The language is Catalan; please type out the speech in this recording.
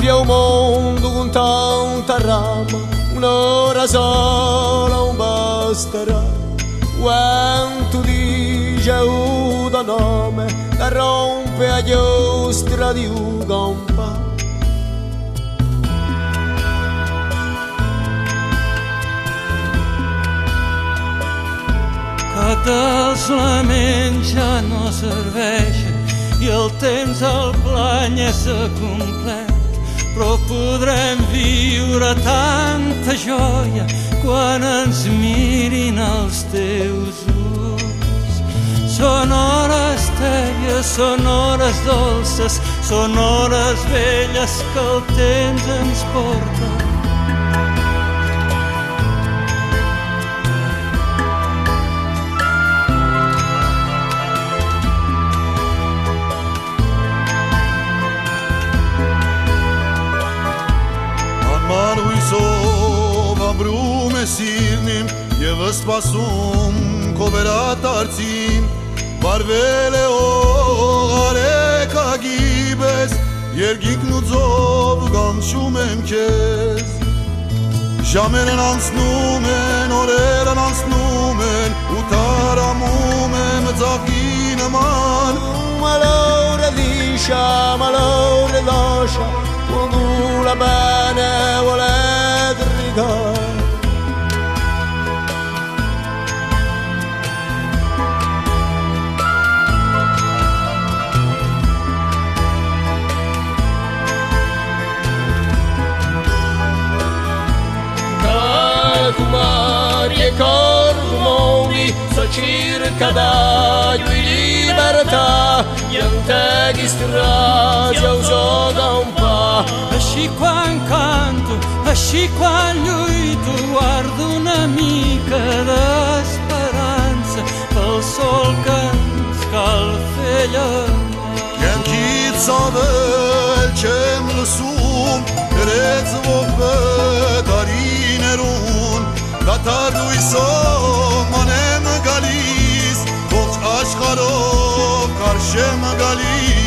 Vive un mondo con tanta rama, un'ora sola non basterà. Quanto dice un nome, la rompe a giostra di un campa. Que els laments ja no serveixen i el temps al plany és complet, però podrem viure tanta joia quan ens mirin els teus ulls. Són hores tèbies, són hores dolces, són hores velles que el temps ens porta. Brume sirnim, jevës pasum, koverat arcim, barvele o are ka gibes, jergik nu dzov gam shumem kez. Jameren ansnumen, oreren ansnumen, utara mumem zafine man. Malore lisha, malore lasha, la bene vuole rigare. Mari e cormoni so circa da libertà ianteghi stragi uso da un pa. Així quan canto, així quan lluito, guardo una mica d'esperança pel sol que ens cal fer llamar. Jem kitsa velqem lësum, krec zvokve darinerun, Katar duyso manem galis, Koç aşkarov karşem galis.